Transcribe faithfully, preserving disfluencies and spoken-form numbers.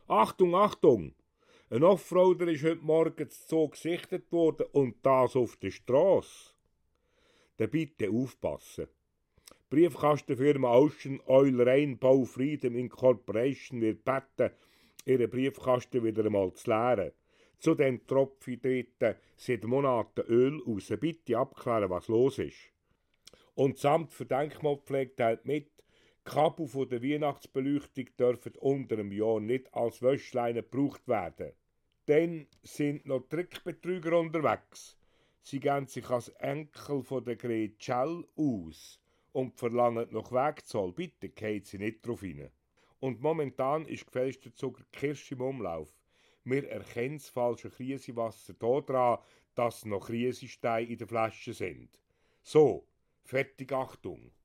Achtung, Achtung! Ein Offroader ist heute Morgen so gesichtet worden und das auf der Straße. Dann bitte aufpassen. Briefkastenfirma Ocean Oil Rainbow Freedom Incorporation wird beten, ihren Briefkasten wieder einmal zu leeren. Zudem tropfe dort seit Monaten Öl raus. Bitte abklären, was los ist. Und das Amt für Denkmalpflege teilt mit, die Kabel von der Weihnachtsbeleuchtung dürfen unter einem Jahr nicht als Wäschleine gebraucht werden. Dann sind noch Trickbetrüger unterwegs. Sie geben sich als Enkel von der Gretschel aus und verlangen noch Wegzahl. Bitte geht sie nicht drauf rein. Und momentan ist gefälschter Zucker Kirsch im Umlauf. Wir erkennen das falsche Krisewasser daran, dass noch Krisesteine in der Flasche sind. So, fertig, Achtung!